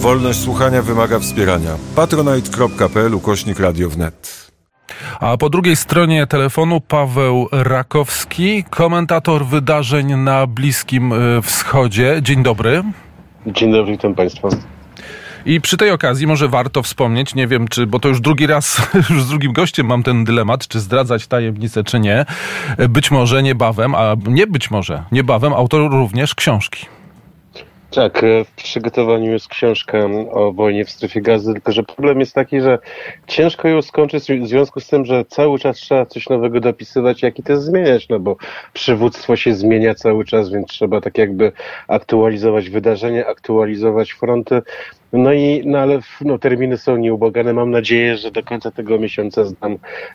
Wolność słuchania wymaga wspierania. patronite.pl/Radio wnet. A po drugiej stronie telefonu Paweł Rakowski, komentator wydarzeń na Bliskim Wschodzie. Dzień dobry. Dzień dobry, witam Państwa. I przy tej okazji może warto wspomnieć, nie wiem czy, bo to już drugi raz, już z drugim gościem mam ten dylemat, czy zdradzać tajemnicę, czy nie. Być może niebawem, a nie być może niebawem, autor również książki. Tak, w przygotowaniu jest książka o wojnie w strefie Gazy, tylko że problem jest taki, że ciężko ją skończyć w związku z tym, że cały czas trzeba coś nowego dopisywać, jak i też zmieniać, no bo przywództwo się zmienia cały czas, więc trzeba tak jakby aktualizować wydarzenia, aktualizować fronty. Ale terminy są nieubłagane. Mam nadzieję, że do końca tego miesiąca zdam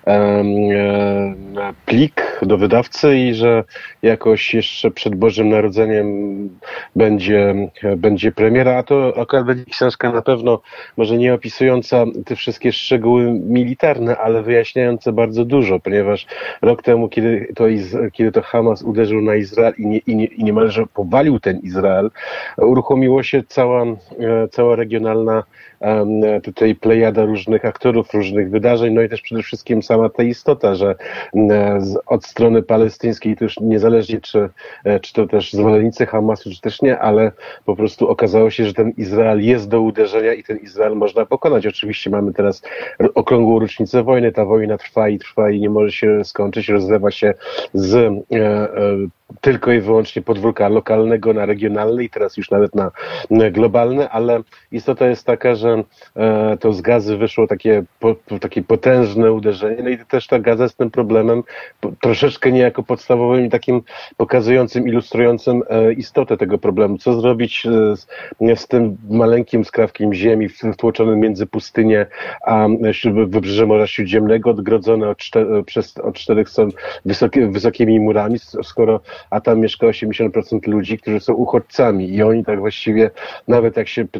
plik do wydawcy i że jakoś jeszcze przed Bożym Narodzeniem będzie premiera, a to akurat będzie książka na pewno może nie opisująca te wszystkie szczegóły militarne, ale wyjaśniające bardzo dużo, ponieważ rok temu, kiedy to Hamas uderzył na Izrael i niemalże powalił ten Izrael, uruchomiło się cała regionalna tutaj plejada różnych aktorów, różnych wydarzeń, no i też przede wszystkim sama ta istota, że od strony palestyńskiej to już niezależnie czy to też zwolennicy Hamasu, czy też nie, ale po prostu okazało się, że ten Izrael jest do uderzenia i ten Izrael można pokonać. Oczywiście mamy teraz okrągłą rocznicę wojny, ta wojna trwa i nie może się skończyć, rozlewa się z tylko i wyłącznie podwórka lokalnego na regionalny i teraz już nawet na globalny, ale istota jest taka, że to z Gazy wyszło takie potężne uderzenie, no i też ta Gaza z tym problemem troszeczkę niejako podstawowym i takim pokazującym, ilustrującym istotę tego problemu. Co zrobić z tym maleńkim skrawkiem ziemi wtłoczonym między pustynię a wybrzeże Morza Śródziemnego, odgrodzone od czterech stron wysokimi murami, skoro a tam mieszka 80% ludzi, którzy są uchodźcami i oni tak właściwie, nawet jak się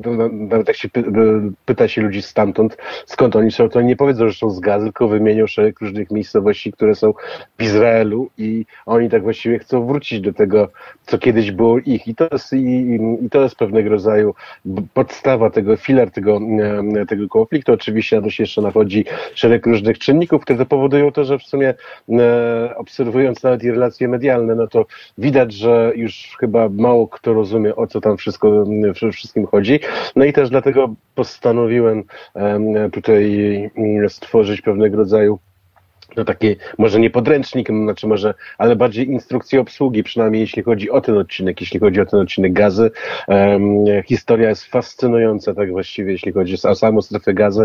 pyta się ludzi stamtąd, skąd oni są, to nie powiedzą, że są z Gazy, tylko wymienią szereg różnych miejscowości, które są w Izraelu i oni tak właściwie chcą wrócić do tego, co kiedyś było ich. I to jest pewnego rodzaju podstawa filar tego konfliktu. Oczywiście na to się jeszcze nachodzi szereg różnych czynników, które powodują to, że w sumie obserwując nawet i relacje medialne, no to widać, że już chyba mało kto rozumie, o co tam wszystkim chodzi. No i też dlatego postanowiłem tutaj stworzyć pewnego rodzaju taki, może nie podręcznik, ale bardziej instrukcję obsługi, przynajmniej jeśli chodzi o ten odcinek Gazy. Historia jest fascynująca, tak właściwie, jeśli chodzi o samą strefę Gazy.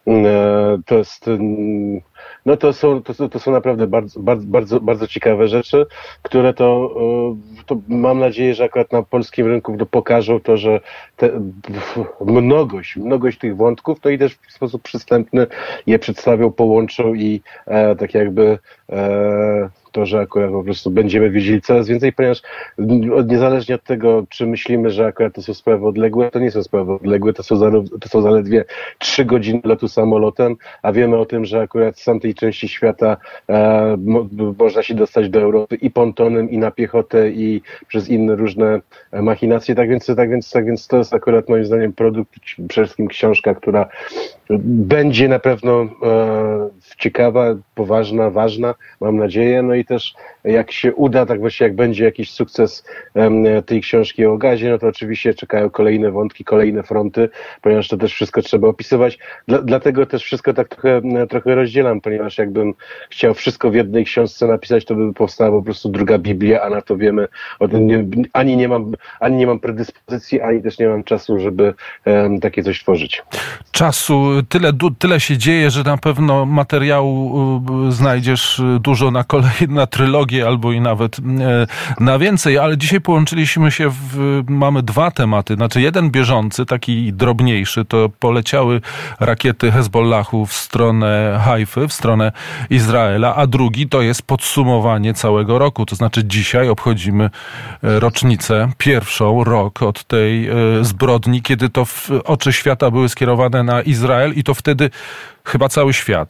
To są naprawdę bardzo, bardzo, bardzo ciekawe rzeczy, które to mam nadzieję, że akurat na polskim rynku pokażą to, że mnogość tych wątków, to i też w sposób przystępny je przedstawią, połączą i tak jakby to, że akurat po prostu będziemy wiedzieli coraz więcej, ponieważ niezależnie od tego, czy myślimy, że akurat to są sprawy odległe, to nie są sprawy odległe, to są zaledwie 3 godziny lotu samolotem, a wiemy o tym, że akurat z tamtej części świata można się dostać do Europy i pontonem, i na piechotę, i przez inne różne machinacje, tak więc to jest akurat moim zdaniem produkt, przede wszystkim książka, która będzie na pewno ciekawa, poważna, ważna, mam nadzieję, no i też jak się uda, tak właśnie jak będzie jakiś sukces tej książki o gazie, no to oczywiście czekają kolejne wątki, kolejne fronty, ponieważ to też wszystko trzeba opisywać. Dlatego też wszystko tak trochę rozdzielam, ponieważ jakbym chciał wszystko w jednej książce napisać, to by powstała po prostu druga Biblia, a na to wiemy, ani nie mam predyspozycji, ani też nie mam czasu, żeby takie coś tworzyć. Czasu tyle się dzieje, że na pewno materiału znajdziesz dużo na trylogię albo i nawet na więcej, ale dzisiaj połączyliśmy się mamy 2 tematy, znaczy jeden bieżący, taki drobniejszy, to poleciały rakiety Hezbollahu w stronę Hajfy, w stronę Izraela, a drugi to jest podsumowanie całego roku, to znaczy dzisiaj obchodzimy rocznicę, pierwszą rok od tej zbrodni, kiedy to oczy świata były skierowane na Izrael i to wtedy chyba cały świat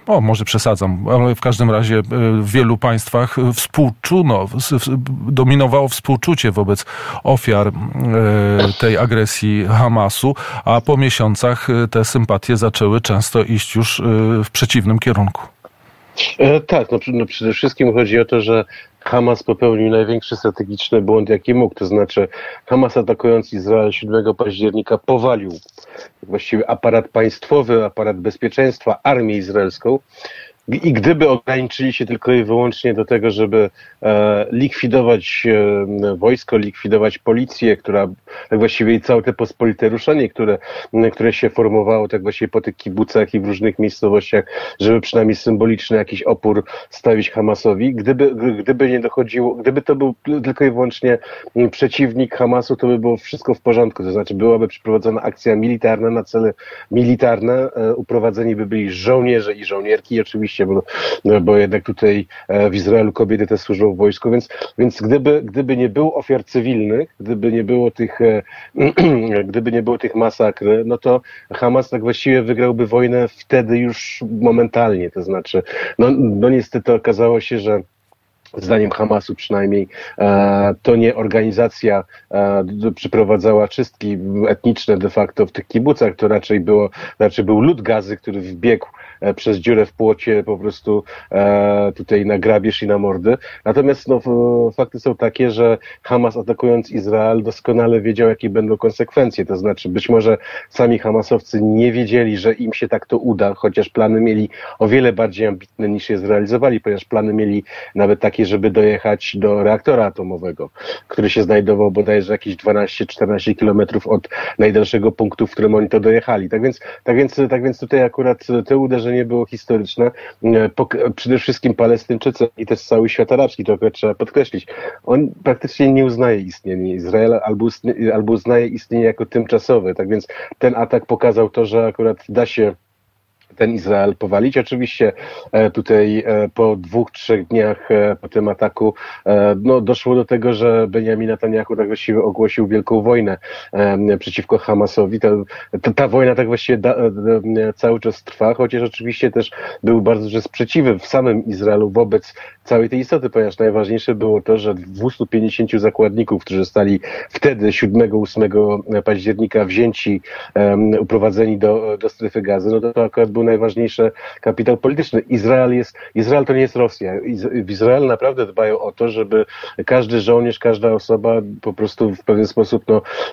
może przesadzam, ale w każdym razie w wielu państwach dominowało współczucie wobec ofiar tej agresji Hamasu, a po miesiącach te sympatie zaczęły często iść już w przeciwnym kierunku. Tak, przede wszystkim chodzi o to, że Hamas popełnił największy strategiczny błąd, jaki mógł. To znaczy Hamas, atakując Izrael 7 października, powalił właściwie aparat państwowy, aparat bezpieczeństwa, armię izraelską. I gdyby ograniczyli się tylko i wyłącznie do tego, żeby likwidować wojsko, likwidować policję, która tak właściwie i całe te pospolite ruszenie, które się formowało tak właściwie po tych kibucach i w różnych miejscowościach, żeby przynajmniej symboliczny jakiś opór stawić Hamasowi, gdyby nie dochodziło, gdyby to był tylko i wyłącznie przeciwnik Hamasu, to by było wszystko w porządku. To znaczy byłaby przeprowadzona akcja militarna na cele militarne, uprowadzeni by byli żołnierze i żołnierki, oczywiście bo jednak tutaj w Izraelu kobiety też służą w wojsku, więc gdyby nie było ofiar cywilnych, gdyby nie było tych masakr, no to Hamas tak właściwie wygrałby wojnę wtedy już momentalnie. To znaczy, no niestety okazało się, że zdaniem Hamasu przynajmniej to nie organizacja przeprowadzała czystki etniczne de facto w tych kibucach, to raczej był lud Gazy, który wbiegł przez dziurę w płocie po prostu tutaj na grabież i na mordy. Natomiast fakty są takie, że Hamas, atakując Izrael, doskonale wiedział, jakie będą konsekwencje. To znaczy być może sami Hamasowcy nie wiedzieli, że im się tak to uda, chociaż plany mieli o wiele bardziej ambitne niż je zrealizowali, ponieważ plany mieli nawet takie, żeby dojechać do reaktora atomowego, który się znajdował bodajże jakieś 12-14 kilometrów od najdalszego punktu, w którym oni to dojechali. Tak więc tutaj akurat to uderzenie było historyczne. Przede wszystkim Palestyńczycy i też cały świat arabski, to akurat trzeba podkreślić, on praktycznie nie uznaje istnienia Izraela albo uznaje istnienie jako tymczasowe. Tak więc ten atak pokazał to, że akurat da się ten Izrael powalić. Oczywiście tutaj po 2-3 dniach po tym ataku doszło do tego, że Benjamin Netanyahu tak właściwie ogłosił wielką wojnę przeciwko Hamasowi. Ta wojna tak właściwie cały czas trwa, chociaż oczywiście też były bardzo duże sprzeciwy w samym Izraelu wobec całej tej istoty, ponieważ najważniejsze było to, że 250 zakładników, którzy zostali wtedy 7-8 października wzięci, uprowadzeni do strefy Gazy, to akurat był najważniejszy kapitał polityczny. Izrael to nie jest Rosja. W Izraelu naprawdę dbają o to, żeby każdy żołnierz, każda osoba po prostu w pewien sposób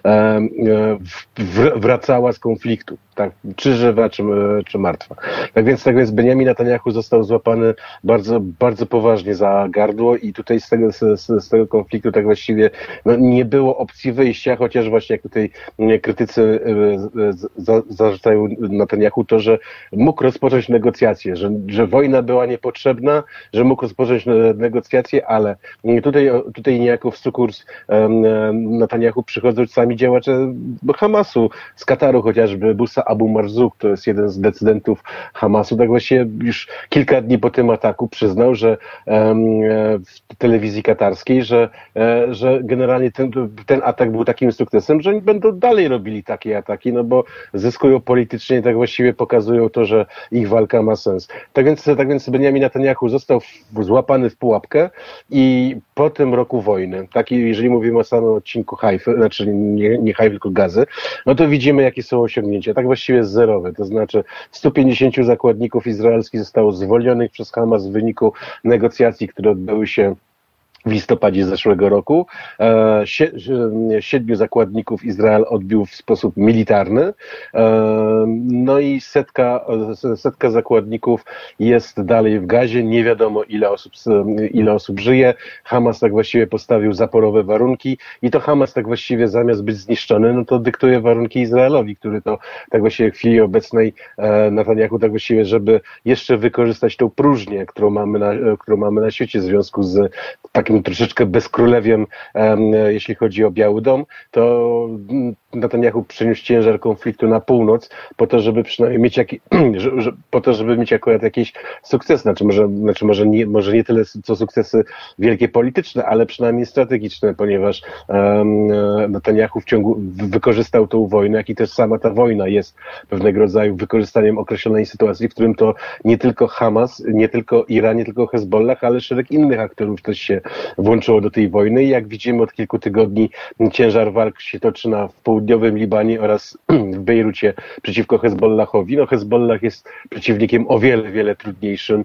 wracała z konfliktu. Tak, czy żywa, czy martwa. Tak więc Benjamin Netanyahu został złapany bardzo, bardzo poważnie za gardło i tutaj z tego konfliktu tak właściwie nie było opcji wyjścia, chociaż właśnie jak tutaj krytycy zarzucają Netanyahu to, że mógł rozpocząć negocjacje, że wojna była niepotrzebna, że mógł rozpocząć negocjacje, ale tutaj niejako w sukurs Netanyahu przychodzą sami działacze Hamasu, z Kataru chociażby, Busa Abu Marzouk, to jest jeden z decydentów Hamasu, tak właśnie już kilka dni po tym ataku przyznał, że w telewizji katarskiej, że generalnie ten atak był takim sukcesem, że oni będą dalej robili takie ataki, bo zyskują politycznie, tak właściwie pokazują to, że ich walka ma sens. Tak więc Benjamin Netanyahu został złapany w pułapkę i po tym roku wojny, jeżeli mówimy o samym odcinku Haify, znaczy nie Haify, tylko Gazy, to widzimy, jakie są osiągnięcia. Tak właściwie zerowe. To znaczy 150 zakładników izraelskich zostało zwolnionych przez Hamas w wyniku negocjacji, które odbyły się w listopadzie zeszłego roku. 7 zakładników Izrael odbił w sposób militarny. I setka zakładników jest dalej w Gazie. Nie wiadomo, ile osób żyje. Hamas tak właściwie postawił zaporowe warunki i to Hamas tak właściwie zamiast być zniszczony, to dyktuje warunki Izraelowi, który to tak właściwie w chwili obecnej Netanyahu tak właściwie, żeby jeszcze wykorzystać tą próżnię, którą mamy na świecie w związku z takim troszeczkę bezkrólewiem, jeśli chodzi o Biały Dom, to Netanyahu przeniósł ciężar konfliktu na północ po to, żeby przynajmniej mieć po to, żeby mieć akurat jakieś sukcesy. Może nie tyle co sukcesy wielkie polityczne, ale przynajmniej strategiczne, ponieważ Netanyahu wykorzystał tą wojnę, jak i też sama ta wojna jest pewnego rodzaju wykorzystaniem określonej sytuacji, w którym to nie tylko Hamas, nie tylko Iran, nie tylko Hezbollah, ale szereg innych aktorów też się włączyło do tej wojny i jak widzimy od kilku tygodni ciężar walk się toczy w południowym Libanie oraz w Bejrucie przeciwko Hezbollahowi. No Hezbollah jest przeciwnikiem o wiele trudniejszym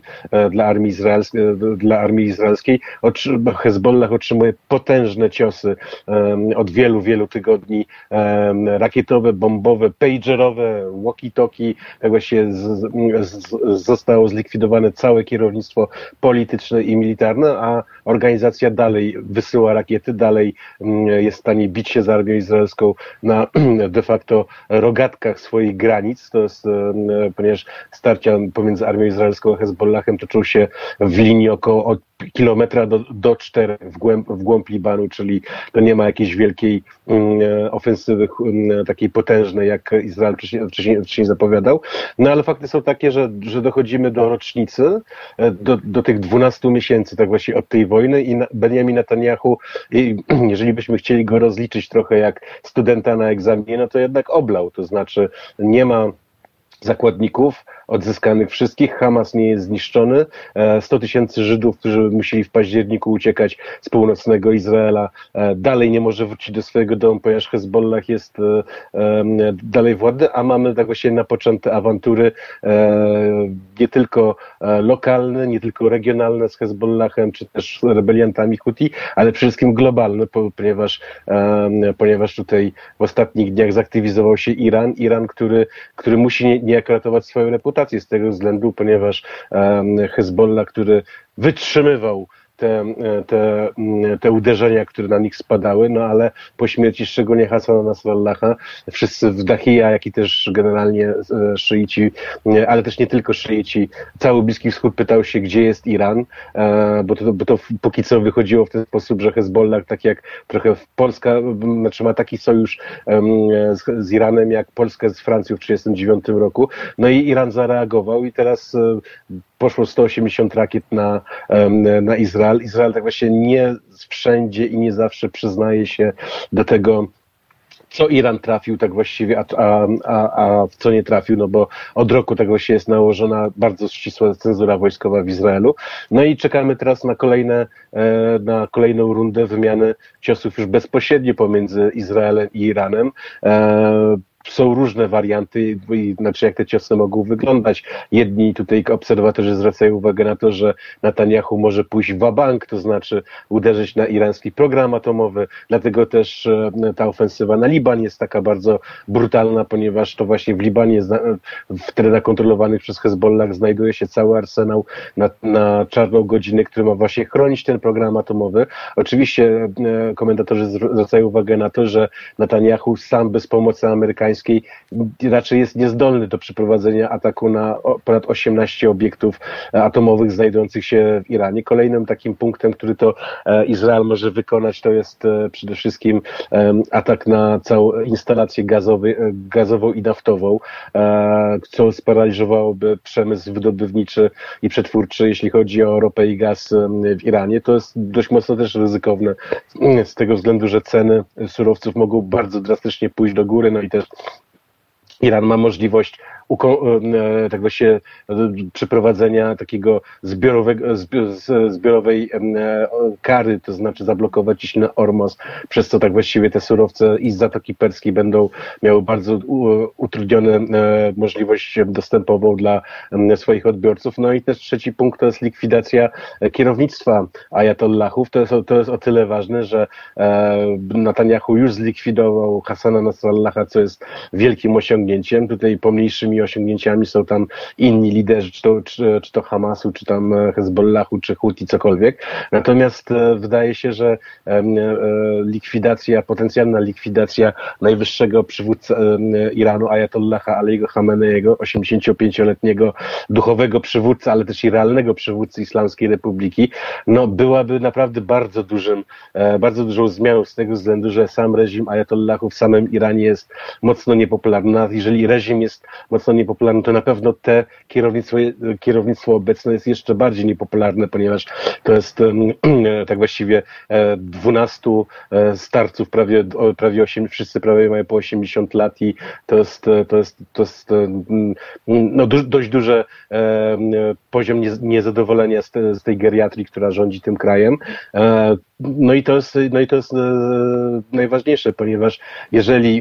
dla armii izraelskiej. Hezbollah otrzymuje potężne ciosy od wielu tygodni, rakietowe, bombowe, pagerowe, walkie-talkie. Tak właśnie zostało zlikwidowane całe kierownictwo polityczne i militarne, a organizacja dalej wysyła rakiety, dalej jest w stanie bić się z armią izraelską na de facto rogatkach swoich granic. To jest, ponieważ starcia pomiędzy armią izraelską a Hezbollahem toczą się w linii około kilometra do 4 w głąb Libanu, czyli to nie ma jakiejś wielkiej ofensywy takiej potężnej, jak Izrael wcześniej zapowiadał. No ale fakty są takie, że dochodzimy do rocznicy, do tych 12 miesięcy tak właśnie od tej wojny i Benjamin Netanyahu, jeżeli byśmy chcieli go rozliczyć trochę jak studenta na egzaminie, no to jednak oblał. To znaczy nie ma zakładników odzyskanych wszystkich, Hamas nie jest zniszczony, 100 tysięcy Żydów, którzy musieli w październiku uciekać z północnego Izraela, dalej nie może wrócić do swojego domu, ponieważ Hezbollah jest dalej władny, a mamy tak właśnie napoczęte awantury nie tylko lokalne, nie tylko regionalne z Hezbollahem, czy też rebeliantami Huti, ale przede wszystkim globalne, ponieważ tutaj w ostatnich dniach zaktywizował się Iran, który musi niejako ratować swoją reputację z tego względu, ponieważ Hezbollah, który wytrzymywał te uderzenia, które na nich spadały, no ale po śmierci szczególnie Hassana Nasrallaha wszyscy w Dahija, jak i też generalnie szyici, ale też nie tylko szyici, cały Bliski Wschód pytał się, gdzie jest Iran, bo to póki co wychodziło w ten sposób, że Hezbollah, tak jak trochę Polska, znaczy ma taki sojusz z Iranem, jak Polska z Francją w 1939 roku, no i Iran zareagował i teraz poszło 180 rakiet na Izrael. Izrael tak właśnie nie wszędzie i nie zawsze przyznaje się do tego, co Iran trafił tak właściwie, a w co nie trafił, no bo od roku tak właśnie jest nałożona bardzo ścisła cenzura wojskowa w Izraelu. No i czekamy teraz na kolejną rundę wymiany ciosów już bezpośrednio pomiędzy Izraelem i Iranem. Są różne warianty, znaczy jak te ciosy mogą wyglądać. Jedni tutaj obserwatorzy zwracają uwagę na to, że Netanyahu może pójść w bank, to znaczy uderzyć na irański program atomowy, dlatego też ta ofensywa na Liban jest taka bardzo brutalna, ponieważ to właśnie w Libanie, w terenach kontrolowanych przez Hezbollah znajduje się cały arsenał na czarną godzinę, który ma właśnie chronić ten program atomowy. Oczywiście komentatorzy zwracają uwagę na to, że Netanyahu sam bez pomocy amerykańskiej raczej jest niezdolny do przeprowadzenia ataku na ponad 18 obiektów atomowych znajdujących się w Iranie. Kolejnym takim punktem, który to Izrael może wykonać, to jest przede wszystkim atak na całą instalację gazową i naftową, co sparaliżowałoby przemysł wydobywniczy i przetwórczy, jeśli chodzi o ropę i gaz w Iranie. To jest dość mocno też ryzykowne z tego względu, że ceny surowców mogą bardzo drastycznie pójść do góry, no i też Iran ma możliwość tak właśnie przeprowadzenia takiego zbiorowej kary, to znaczy zablokować ciśnienie Ormus, przez co tak właściwie te surowce i z Zatoki Perskiej będą miały bardzo utrudnione możliwość dostępową dla swoich odbiorców. No i też trzeci punkt to jest likwidacja kierownictwa ajatollahów. To jest o tyle ważne, że Netanyahu już zlikwidował Hassana Nasrallaha, co jest wielkim osiągnięciem. Tutaj pomniejszymi wielkimi osiągnięciami, są tam inni liderzy, czy to Hamasu, czy tam Hezbollahu, czy Huti, cokolwiek. Natomiast wydaje się, że potencjalna likwidacja najwyższego przywódcy Iranu, Ajatollaha Aliego Khameneiego, 85-letniego duchowego przywódcy, ale też i realnego przywódcy Islamskiej Republiki, no byłaby naprawdę bardzo dużą zmianą z tego względu, że sam reżim Ajatollahów w samym Iranie jest mocno niepopularny. Nawet jeżeli reżim jest mocno niepopularny, to na pewno te kierownictwo obecne jest jeszcze bardziej niepopularne, ponieważ to jest tak właściwie 12 starców, prawie 8, wszyscy prawie mają po 80 lat i to jest no, dość duży poziom niezadowolenia z tej geriatrii, która rządzi tym krajem. No i to jest najważniejsze, ponieważ jeżeli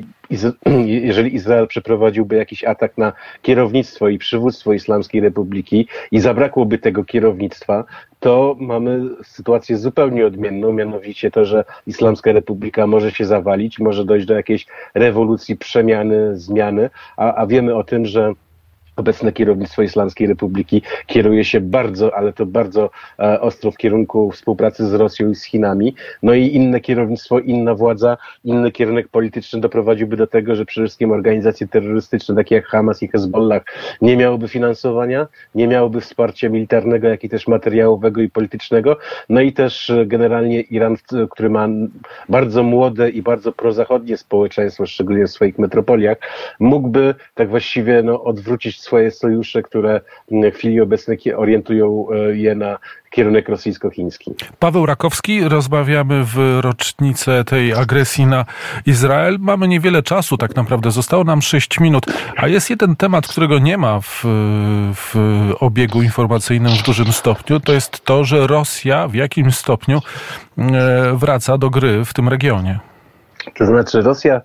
Izrael przeprowadziłby jakiś atak na kierownictwo i przywództwo Islamskiej Republiki i zabrakłoby tego kierownictwa, to mamy sytuację zupełnie odmienną, mianowicie to, że Islamska Republika może się zawalić, może dojść do jakiejś rewolucji, przemiany, zmiany, a wiemy o tym, że obecne kierownictwo Islamskiej Republiki kieruje się ale to bardzo ostro w kierunku współpracy z Rosją i z Chinami. No i inne kierownictwo, inna władza, inny kierunek polityczny doprowadziłby do tego, że przede wszystkim organizacje terrorystyczne, takie jak Hamas i Hezbollah, nie miałyby finansowania, nie miałyby wsparcia militarnego, jak i też materiałowego i politycznego. No i też generalnie Iran, który ma bardzo młode i bardzo prozachodnie społeczeństwo, szczególnie w swoich metropoliach, mógłby tak właściwie odwrócić swoje sojusze, które w chwili obecnej orientują je na kierunek rosyjsko-chiński. Paweł Rakowski, rozmawiamy w rocznicę tej agresji na Izrael. Mamy niewiele czasu, tak naprawdę zostało nam 6 minut, a jest jeden temat, którego nie ma w obiegu informacyjnym w dużym stopniu, to jest to, że Rosja w jakimś stopniu wraca do gry w tym regionie. To znaczy Rosja,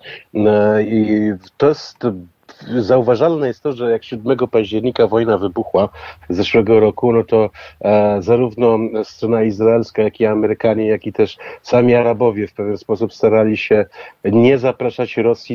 to jest zauważalne jest to, że jak 7 października wojna wybuchła zeszłego roku, no to zarówno strona izraelska, jak i Amerykanie, jak i też sami Arabowie w pewien sposób starali się nie zapraszać Rosji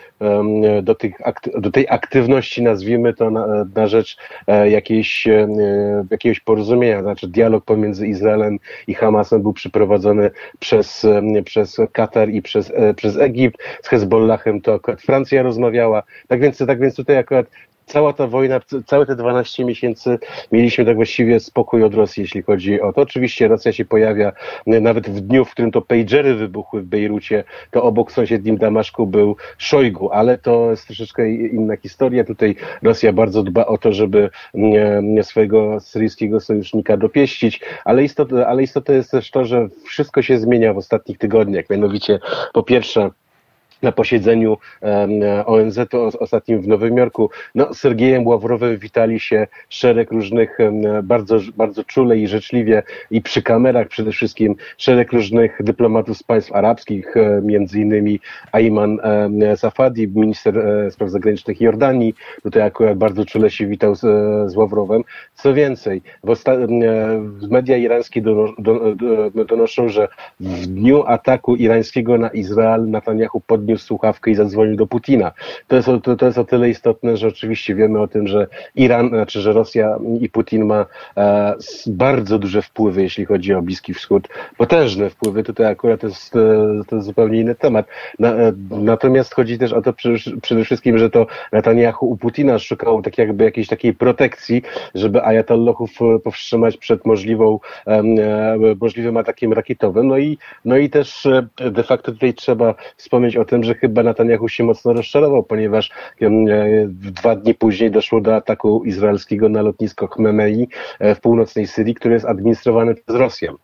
do tej aktywności, nazwijmy to na rzecz jakiegoś porozumienia. Znaczy dialog pomiędzy Izraelem i Hamasem był przeprowadzony przez Katar i przez Egipt. Z Hezbollahem to akurat Francja rozmawiała. Tak więc tutaj akurat cała ta wojna, całe te 12 miesięcy mieliśmy tak właściwie spokój od Rosji, jeśli chodzi o to. Oczywiście Rosja się pojawia nawet w dniu, w którym to pagery wybuchły w Bejrucie, to obok w sąsiednim Damaszku był Szojgu, ale to jest troszeczkę inna historia. Tutaj Rosja bardzo dba o to, żeby swojego syryjskiego sojusznika dopieścić, ale istotne jest też to, że wszystko się zmienia w ostatnich tygodniach. Mianowicie po pierwsze na posiedzeniu ONZ-u ostatnim w Nowym Jorku, z Sergiejem Ławrowem witali się szereg różnych, bardzo, bardzo czule i życzliwie i przy kamerach przede wszystkim szereg różnych dyplomatów z państw arabskich, między innymi Ayman Safadi, minister spraw zagranicznych Jordanii, tutaj akurat bardzo czule się witał z Ławrowem. Co więcej, media irańskie donoszą, że w dniu ataku irańskiego na Izrael Netanyahu podniósł słuchawkę i zadzwonił do Putina. To jest o tyle istotne, że oczywiście wiemy o tym, że że Rosja i Putin ma bardzo duże wpływy, jeśli chodzi o Bliski Wschód. Potężne wpływy. Tutaj akurat to jest zupełnie inny temat. Natomiast chodzi też o to przede wszystkim, że to Netanyahu u Putina szukał tak jakby jakiejś takiej protekcji, żeby ajatollahów powstrzymać przed możliwym atakiem rakietowym. No i też de facto tutaj trzeba wspomnieć o tym, że chyba Netanyahu się mocno rozczarował, ponieważ 2 dni później doszło do ataku izraelskiego na lotnisko Chmeimei w północnej Syrii, które jest administrowane przez Rosję.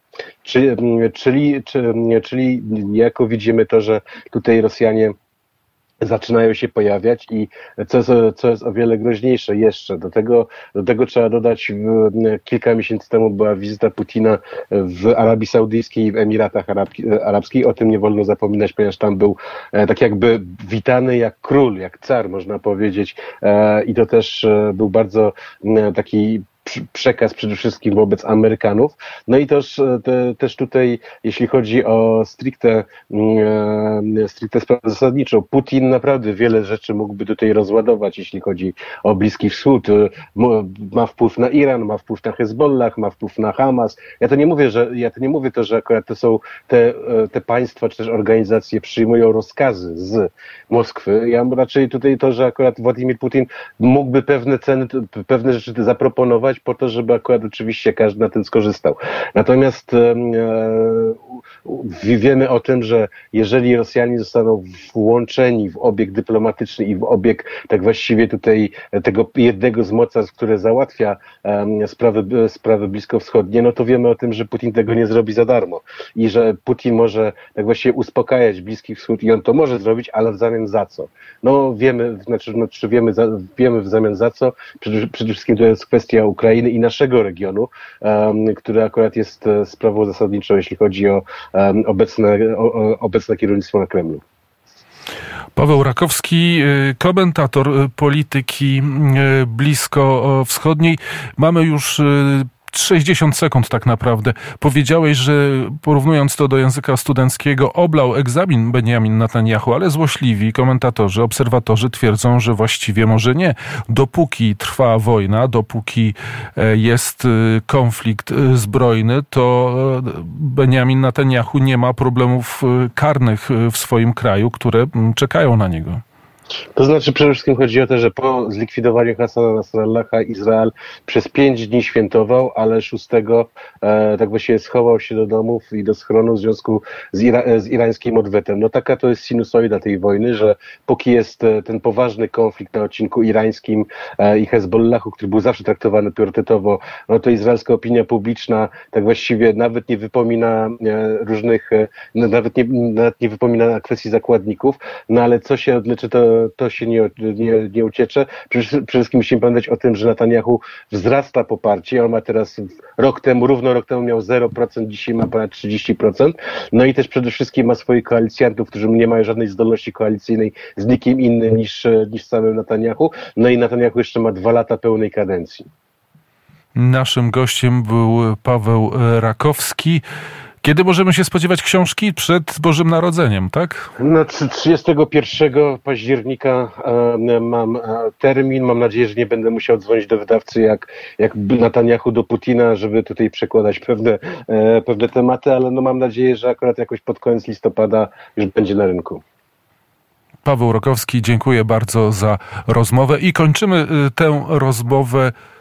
Czyli niejako widzimy to, że tutaj Rosjanie zaczynają się pojawiać i co jest o wiele groźniejsze jeszcze. Do tego trzeba dodać, kilka miesięcy temu była wizyta Putina w Arabii Saudyjskiej i w Emiratach Arabskich. O tym nie wolno zapominać, ponieważ tam był tak jakby witany jak król, jak car, można powiedzieć. I to też był bardzo taki przekaz przede wszystkim wobec Amerykanów. No i też tutaj, jeśli chodzi o stricte sprawę zasadniczą, Putin naprawdę wiele rzeczy mógłby tutaj rozładować, jeśli chodzi o Bliski Wschód. Ma wpływ na Iran, ma wpływ na Hezbollah, ma wpływ na Hamas. Ja to nie mówię to, że akurat to są te państwa, czy też organizacje przyjmują rozkazy z Moskwy. Ja raczej tutaj to, że akurat Władimir Putin mógłby pewne rzeczy zaproponować po to, żeby akurat oczywiście każdy na tym skorzystał. Natomiast wiemy o tym, że jeżeli Rosjanie zostaną włączeni w obieg dyplomatyczny i w obieg tak właściwie tutaj tego jednego z mocarstw, które załatwia sprawy bliskowschodnie, no to wiemy o tym, że Putin tego nie zrobi za darmo i że Putin może tak właściwie uspokajać Bliski Wschód i on to może zrobić, ale w zamian za co? No wiemy w zamian za co. Przede wszystkim to jest kwestia Ukrainy i naszego regionu, który akurat jest sprawą zasadniczą, jeśli chodzi o obecne kierownictwo na Kremlu. Paweł Rakowski, komentator polityki bliskowschodniej. Mamy już 60 sekund tak naprawdę. Powiedziałeś, że porównując to do języka studenckiego, oblał egzamin Benjamin Netanjahu, ale złośliwi komentatorzy, obserwatorzy twierdzą, że właściwie może nie. Dopóki trwa wojna, dopóki jest konflikt zbrojny, to Benjamin Netanjahu nie ma problemów karnych w swoim kraju, które czekają na niego. To znaczy przede wszystkim chodzi o to, że po zlikwidowaniu Hassana Nasrallaha Izrael przez 5 dni świętował, ale 6 tak właściwie schował się do domów i do schronu w związku z irańskim odwetem. No taka to jest sinusoida tej wojny, że póki jest ten poważny konflikt na odcinku irańskim i Hezbollahu, który był zawsze traktowany priorytetowo, no to izraelska opinia publiczna tak właściwie nawet nie wypomina nawet nie wypomina kwestii zakładników, no ale co się odleczy, to się nie uciecze. Przede wszystkim musimy pamiętać o tym, że Netanjahu wzrasta poparcie. On ma teraz równo rok temu miał 0%, dzisiaj ma ponad 30%. No i też przede wszystkim ma swoich koalicjantów, którzy nie mają żadnej zdolności koalicyjnej z nikim innym niż samym Netanjahu. No i Netanjahu jeszcze ma 2 lata pełnej kadencji. Naszym gościem był Paweł Rakowski. Kiedy możemy się spodziewać książki? Przed Bożym Narodzeniem, tak? No, 31 października mam termin. Mam nadzieję, że nie będę musiał dzwonić do wydawcy jak Netanjahu do Putina, żeby tutaj przekładać pewne tematy, ale no mam nadzieję, że akurat jakoś pod koniec listopada już będzie na rynku. Paweł Rakowski, dziękuję bardzo za rozmowę i kończymy tę rozmowę